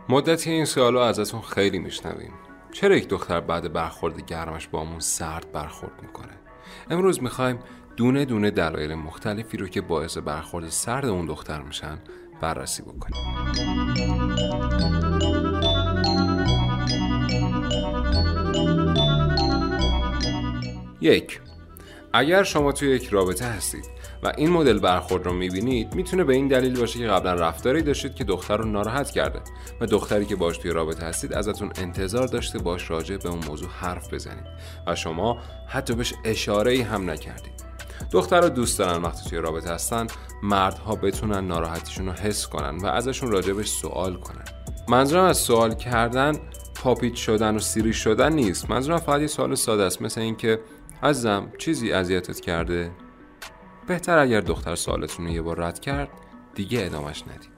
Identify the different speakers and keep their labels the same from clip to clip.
Speaker 1: مدتی این سوالو ازتون خیلی میشنویم. چرا یک دختر بعد برخورد گرمش با همون سرد برخورد میکنه؟ امروز میخوایم دونه دونه دلایل مختلفی رو که باعث برخورد سرد اون دختر میشن بررسی بکنیم. 1. اگر شما توی یک رابطه هستید و این مدل برخورد رو میبینید، میتونه به این دلیل باشه که قبلا رفتاری داشتید که دختر رو ناراحت کرده و دختری که باش توی رابطه هستید ازتون انتظار داشته باش راجع به اون موضوع حرف بزنید و شما حتی بهش اشاره‌ای هم نکردید. دخترها دوست دارن وقتی توی رابطه هستن مردها بتونن ناراحتیشون رو حس کنن و ازشون راجبش سوال کنن. منظورم از سوال کردن پاپیت شدن و سیری شدن نیست. منظورم فقط یه سوال ساده است، مثل این که عزیزم چیزی اذیتت کرده؟ بهتر اگر دختر سوالتون رو یه بار رد کرد دیگه ادامش ندید.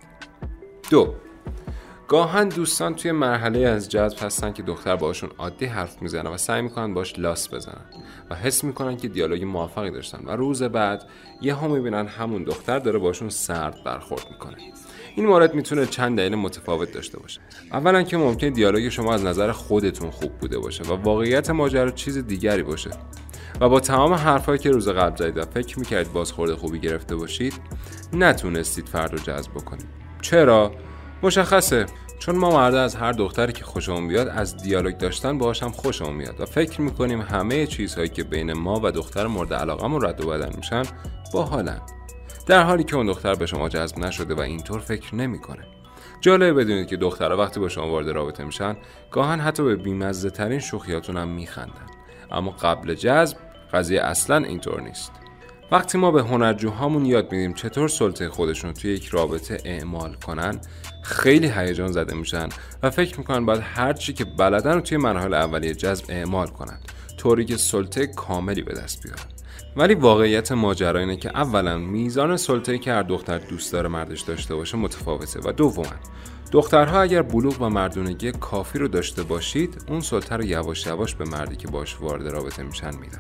Speaker 1: 2. گاهن دوستان توی مرحله از جذب هستن که دختر باشون عادی حرف میزنه و سعی میکنن باش لاس بزنن و حس میکنن که دیالوگ موفقی داشتن و روز بعد یهو میبینن همون دختر داره باشون سرد برخورد میکنه. این مورد میتونه چند دلیل متفاوت داشته باشه. اولا که ممکنه دیالوگ شما از نظر خودتون خوب بوده باشه و واقعیت ماجرا چیز دیگری باشه و با تمام حرفایی که روز قبل زدید و فکر میکردید بازخورد خوبی گرفته باشید نتونستید فرد رو جذب بکنید. چرا؟ مشخصه، چون ما مردا از هر دختری که خوشمون بیاد از دیالوگ داشتن باهاش هم خوشمون میاد و فکر میکنیم همه چیزهایی که بین ما و دختر مورد علاقمون رد و بدل میشن باحالن، در حالی که اون دختر به شما جذب نشده و اینطور فکر نمیکنه. جالبه بدونید که دخترها وقتی با شما وارد رابطه میشن گاهن حتی به بی‌مزه ترین شوخیاتون هم میخندن، اما قبل جذب قضیه اصلا اینطور نیست. وقتی ما به هنرجوهامون یاد میدیم چطور سلطه خودشون رو توی یک رابطه اعمال کنن، خیلی هیجان زده میشن و فکر میکنن باید هر چی که بلدن رو توی مراحل اولیه جذب اعمال کنن، طوری که سلطه کاملی به دست بیارن. ولی واقعیت ماجرا اینه که اولا میزان سلطه‌ای که هر دختر دوست داره مردش داشته باشه متفاوته و دوما دخترها اگر بلوغ و مردونگی کافی رو داشته باشید اون سلطه رو یواش یواش به مردی که باش وارد رابطه میشن میدن.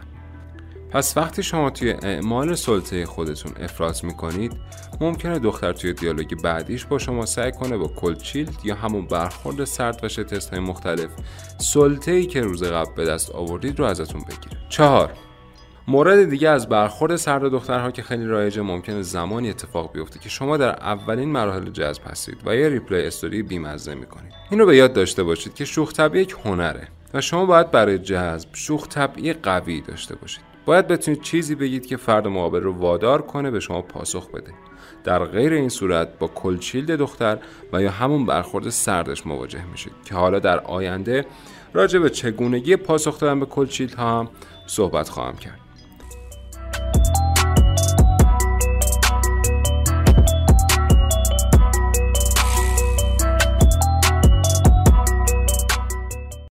Speaker 1: پس وقتی شما توی اعمال سلطه خودتون افراط میکنید، ممکنه دختر توی دیالوگ بعدیش با شما سعی کنه با کلچیلد یا همون برخورد سرد و تست‌های مختلف سلطه‌ای که روز قبل به دست آوردید رو ازتون بگیره. 4. مورد دیگه از برخورد سرد دخترها که خیلی رایجه، ممکنه زمانی اتفاق بیفته که شما در اولین مراحل جذب هستید و یه ریپلی استوری بی‌مزه میکنید. اینو به یاد داشته باشید که شوخ طبعی یک هنره و شما باید برای جذب شوخ طبعی قوی داشته باشید. باید بتونید چیزی بگید که فرد مقابل رو وادار کنه به شما پاسخ بده. در غیر این صورت با کلچیلد دختر و یا همون برخورد سردش مواجه میشید که حالا در آینده راجع به چگونگی پاسخ دادن به کلچیلد ها هم صحبت خواهم کرد.